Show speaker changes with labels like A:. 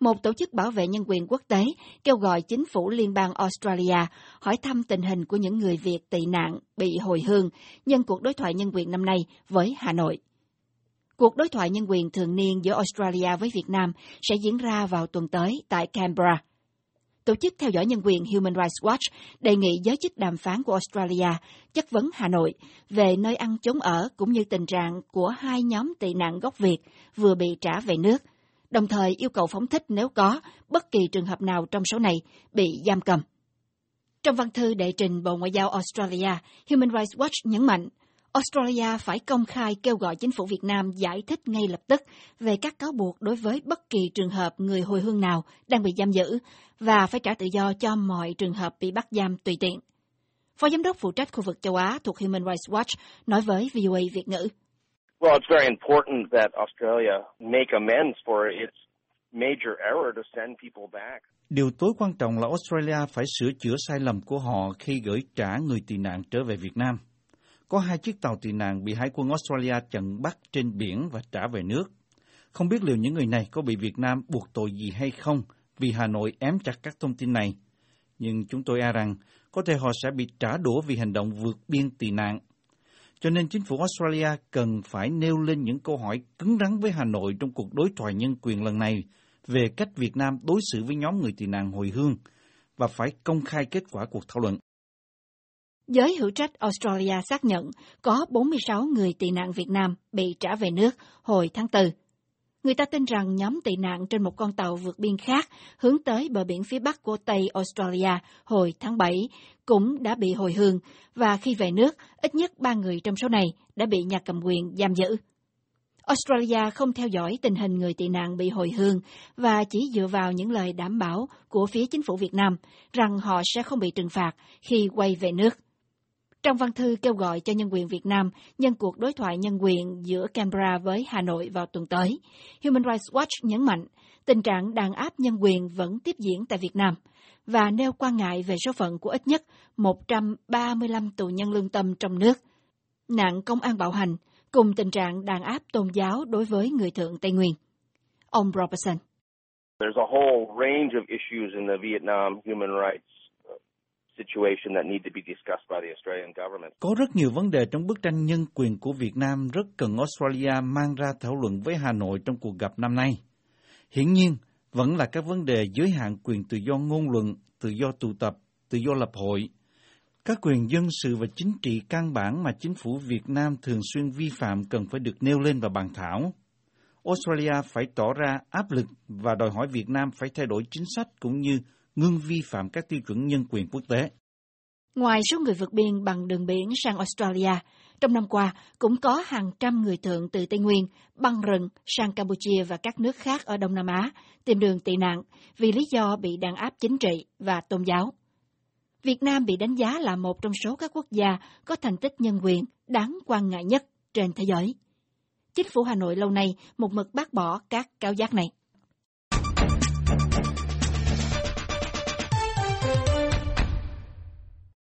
A: một tổ chức bảo vệ nhân quyền quốc tế kêu gọi chính phủ liên bang Australia hỏi thăm tình hình của những người Việt tị nạn bị hồi hương nhân cuộc đối thoại nhân quyền năm nay với Hà Nội. Cuộc đối thoại nhân quyền thường niên giữa Australia với Việt Nam sẽ diễn ra vào tuần tới tại Canberra. Tổ chức theo dõi nhân quyền Human Rights Watch đề nghị giới chức đàm phán của Australia chất vấn Hà Nội về nơi ăn chốn ở cũng như tình trạng của hai nhóm tị nạn gốc Việt vừa bị trả về nước, đồng thời yêu cầu phóng thích nếu có bất kỳ trường hợp nào trong số này bị giam cầm. Trong văn thư đệ trình Bộ Ngoại giao Australia, Human Rights Watch nhấn mạnh Australia phải công khai kêu gọi chính phủ Việt Nam giải thích ngay lập tức về các cáo buộc đối với bất kỳ trường hợp người hồi hương nào đang bị giam giữ và phải trả tự do cho mọi trường hợp bị bắt giam tùy tiện. Phó Giám đốc phụ trách khu vực châu Á thuộc Human Rights Watch nói với VOA Việt ngữ.
B: Well, it's very important that Australia make amends for its major error to send people back.
C: Điều tối quan trọng là Australia phải sửa chữa sai lầm của họ khi gửi trả người tị nạn trở về Việt Nam. Có 2 chiếc tàu tị nạn bị Hải quân Australia chặn bắt trên biển và trả về nước. Không biết liệu những người này có bị Việt Nam buộc tội gì hay không vì Hà Nội ém chặt các thông tin này. Nhưng chúng tôi e rằng có thể họ sẽ bị trả đũa vì hành động vượt biên tị nạn. Cho nên chính phủ Australia cần phải nêu lên những câu hỏi cứng rắn với Hà Nội trong cuộc đối thoại nhân quyền lần này về cách Việt Nam đối xử với nhóm người tị nạn hồi hương và phải công khai kết quả cuộc thảo luận.
A: Giới hữu trách Australia xác nhận có 46 người tị nạn Việt Nam bị trả về nước hồi tháng 4. Người ta tin rằng nhóm tị nạn trên một con tàu vượt biên khác hướng tới bờ biển phía bắc của Tây Australia hồi tháng 7 cũng đã bị hồi hương và khi về nước, ít nhất 3 người trong số này đã bị nhà cầm quyền giam giữ. Australia không theo dõi tình hình người tị nạn bị hồi hương và chỉ dựa vào những lời đảm bảo của phía chính phủ Việt Nam rằng họ sẽ không bị trừng phạt khi quay về nước. Trong văn thư kêu gọi cho nhân quyền Việt Nam nhân cuộc đối thoại nhân quyền giữa Canberra với Hà Nội vào tuần tới, Human Rights Watch nhấn mạnh tình trạng đàn áp nhân quyền vẫn tiếp diễn tại Việt Nam và nêu quan ngại về số phận của ít nhất 135 tù nhân lương tâm trong nước, nạn công an bạo hành cùng tình trạng đàn áp tôn giáo đối với người Thượng Tây Nguyên. Ông Robertson.
B: There's a whole range of issues in the Vietnam human rights situation that need to be discussed by the Australian government.
C: Có rất nhiều vấn đề trong bức tranh nhân quyền của Việt Nam rất cần Australia mang ra thảo luận với Hà Nội trong cuộc gặp năm nay. Hiển nhiên, vẫn là các vấn đề giới hạn quyền tự do ngôn luận, tự do tụ tập, tự do lập hội, các quyền dân sự và chính trị căn bản mà chính phủ Việt Nam thường xuyên vi phạm cần phải được nêu lên và bàn thảo. Australia phải tỏ ra áp lực và đòi hỏi Việt Nam phải thay đổi chính sách cũng như ngưng vi phạm các tiêu chuẩn nhân quyền quốc tế.
A: Ngoài số người vượt biên bằng đường biển sang Australia, trong năm qua cũng có hàng trăm người Thượng từ Tây Nguyên băng rừng sang Campuchia và các nước khác ở Đông Nam Á tìm đường tị nạn vì lý do bị đàn áp chính trị và tôn giáo. Việt Nam bị đánh giá là một trong số các quốc gia có thành tích nhân quyền đáng quan ngại nhất trên thế giới. Chính phủ Hà Nội lâu nay một mực bác bỏ các cáo giác này.